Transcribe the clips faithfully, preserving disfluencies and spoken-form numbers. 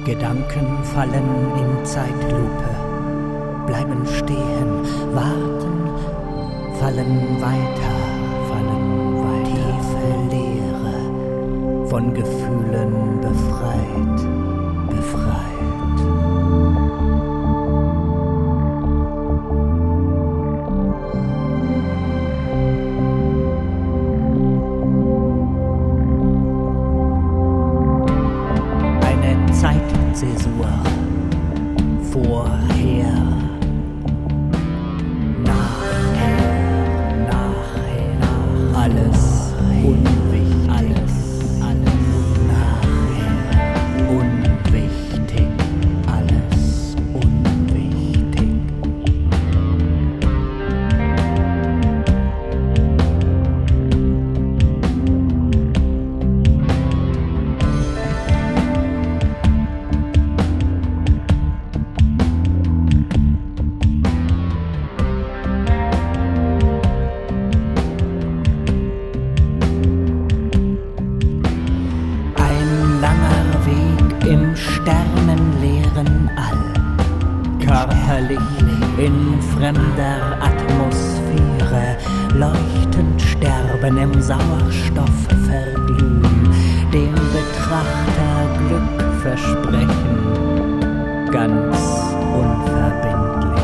Gedanken fallen in Zeitlupe, bleiben stehen, warten, fallen weiter, fallen weiter. Tiefe Leere, von Gefühlen befreit, befreit. Zäsur, vorher, nachher, nachher, nach, alles unwichtig, alles, alles, nachher, unwichtig, alles unwichtig. Im sternenleeren All, körperlich in fremder Atmosphäre, leuchtend sterben im Sauerstoff verglühen, dem Betrachter Glück versprechen, ganz unverbindlich.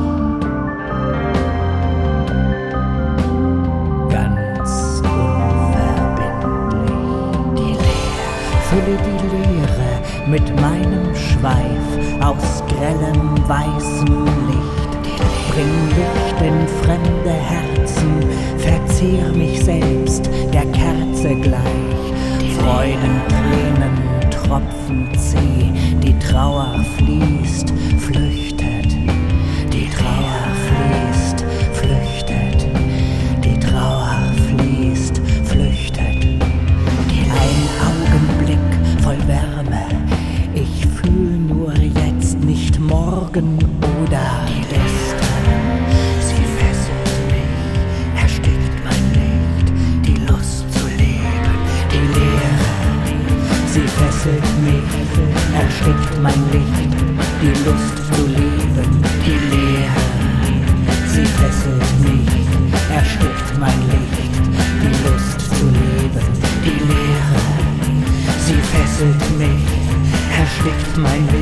Ganz unverbindlich. Die Leere, fülle die Leere mit meinem Schweif aus grellem weißem Licht. Bring Licht in fremde Herzen, verzehr mich selbst der Kerze gleich. Freudentränen tropfen zäh, die Trauer fließt, flüchtet. Die Trauer fließt, flüchtet. Die Trauer fließt, flüchtet. Ein Augenblick voll Wärme, ich fühl nur jetzt, nicht morgen oder gestern. Sie fesselt mich, erstickt mein Licht, die Lust zu leben, die Leere. Sie fesselt mich, erstickt mein Licht, die Lust zu leben, die Leere. Sie fesselt mich, erstickt mein Licht, die Lust zu leben, die Leere. Sie fesselt mich, erstickt mein Licht.